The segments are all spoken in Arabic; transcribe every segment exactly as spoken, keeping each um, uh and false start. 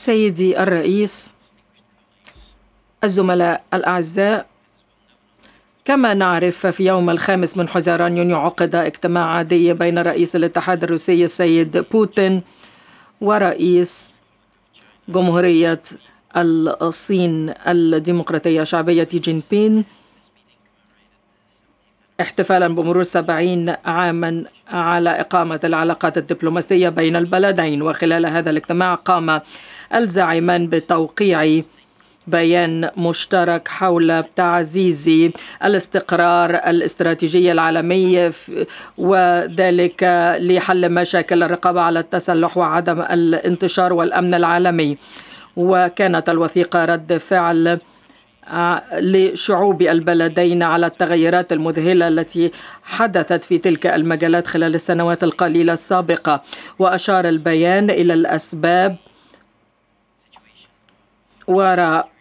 سيدي الرئيس، الزملاء الأعزاء، كما نعرف في يوم الخامس من حزيران يونيو عقد اجتماع عادي بين رئيس الاتحاد الروسي السيد بوتين ورئيس جمهورية الصين الديمقراطية الشعبية جين بين، احتفالا بمرور سبعين عاما على إقامة العلاقات الدبلوماسية بين البلدين. وخلال هذا الاجتماع قام الزعيمان بتوقيع بيان مشترك حول تعزيز الاستقرار الاستراتيجي العالمي، وذلك لحل مشاكل الرقابة على التسلح وعدم الانتشار والأمن العالمي. وكانت الوثيقة رد فعل لشعوب البلدين على التغيرات المذهلة التي حدثت في تلك المجالات خلال السنوات القليلة السابقة. وأشار البيان إلى الأسباب وراء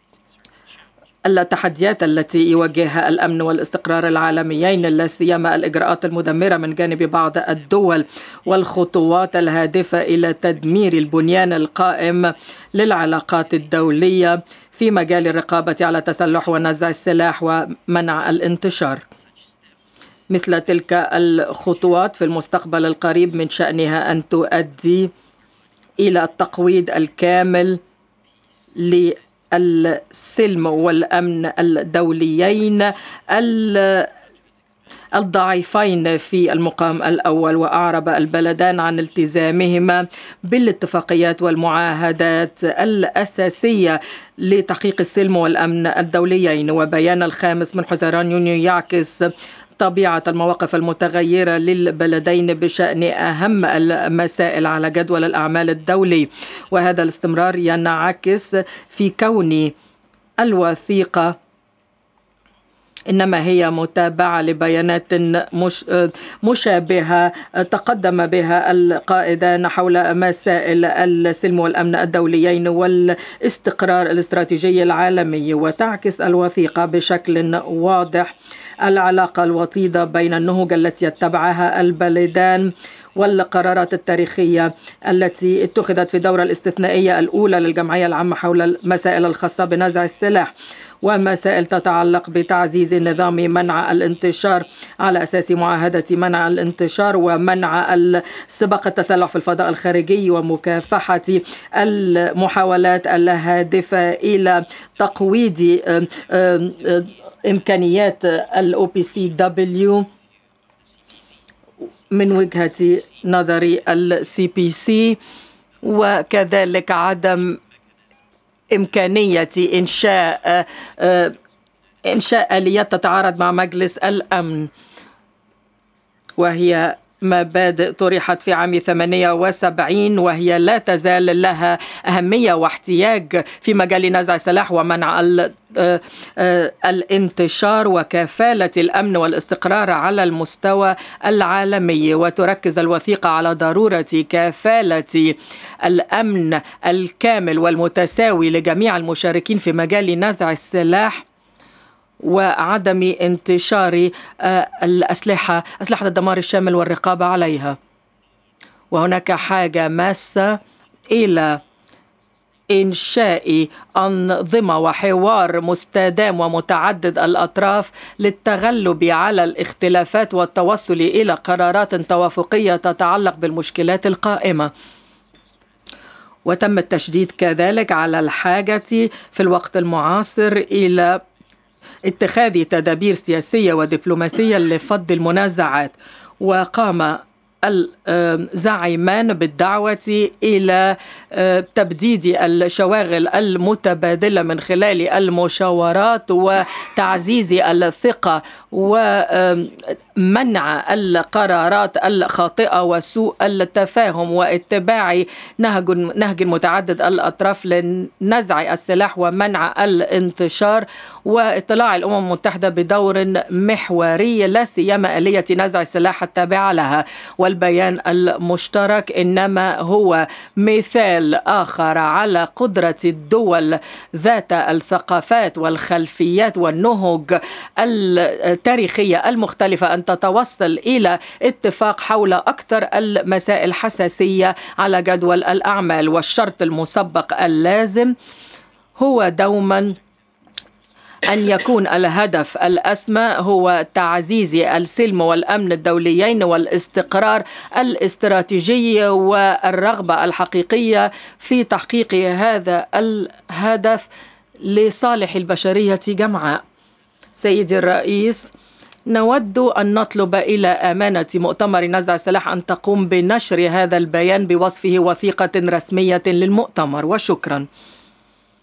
التحديات التي يواجهها الأمن والاستقرار العالميين، لا سيما الإجراءات المدمرة من جانب بعض الدول والخطوات الهادفة إلى تدمير البنيان القائم للعلاقات الدولية في مجال الرقابة على التسلح ونزع السلاح ومنع الانتشار. مثل تلك الخطوات في المستقبل القريب من شأنها أن تؤدي إلى التقويض الكامل للسلم والأمن الدوليين الضعيفين في المقام الأول. وأعرب البلدان عن التزامهما بالاتفاقيات والمعاهدات الأساسية لتحقيق السلم والأمن الدوليين. وبيان الخامس من حزيران يونيو يعكس طبيعة المواقف المتغيرة للبلدين بشأن أهم المسائل على جدول الأعمال الدولي. وهذا الاستمرار ينعكس في كون الوثيقة إنما هي متابعة لبيانات مش مشابهة تقدم بها القائدان حول مسائل السلم والأمن الدوليين والاستقرار الاستراتيجي العالمي. وتعكس الوثيقة بشكل واضح العلاقة الوطيدة بين النهج التي يتبعها البلدان والقرارات التاريخية التي اتخذت في الدورة الاستثنائية الأولى للجمعية العامة حول المسائل الخاصة بنزع السلاح، ومسائل تتعلق بتعزيز نظام منع الانتشار على أساس معاهدة منع الانتشار ومنع سباق التسلح في الفضاء الخارجي، ومكافحة المحاولات الهادفة إلى تقويض إمكانيات ال أو بي سي دبليو من وجهة نظر ال سي بي سي، وكذلك عدم إمكانية إنشاء إنشاء آليات تتعارض مع مجلس الأمن، وهي مبادئ طرحت في عام ثمانية وسبعين وهي لا تزال لها أهمية واحتياج في مجال نزع السلاح ومنع الانتشار وكفالة الأمن والاستقرار على المستوى العالمي. وتركز الوثيقة على ضرورة كفالة الأمن الكامل والمتساوي لجميع المشاركين في مجال نزع السلاح وعدم انتشار الأسلحة أسلحة الدمار الشامل والرقابة عليها. وهناك حاجة ماسة إلى إنشاء أنظمة وحوار مستدام ومتعدد الأطراف للتغلب على الاختلافات والتوصل إلى قرارات توافقية تتعلق بالمشكلات القائمة. وتم التشديد كذلك على الحاجة في الوقت المعاصر إلى اتخاذ تدابير سياسية ودبلوماسية لفض المنازعات. وقام الزعيمان بالدعوة إلى تبديد الشواغل المتبادلة من خلال المشاورات وتعزيز الثقة ومنع القرارات الخاطئة وسوء التفاهم واتباع نهج نهج متعدد الأطراف لنزع السلاح ومنع الانتشار، واطلاع الأمم المتحدة بدور محوري لا سيما آلية نزع السلاح التابعة لها. والبيان المشترك إنما هو مثال آخر على قدرة الدول ذات الثقافات والخلفيات والنهج التاريخية المختلفة أن تتوصل إلى اتفاق حول أكثر المسائل حساسية على جدول الأعمال. والشرط المسبق اللازم هو دوما أن يكون الهدف الأسمى هو تعزيز السلم والأمن الدوليين والاستقرار الاستراتيجي والرغبة الحقيقية في تحقيق هذا الهدف لصالح البشرية جمعاء. سيدي الرئيس، نود أن نطلب إلى أمانة مؤتمر نزع السلاح أن تقوم بنشر هذا البيان بوصفه وثيقة رسمية للمؤتمر، وشكرا.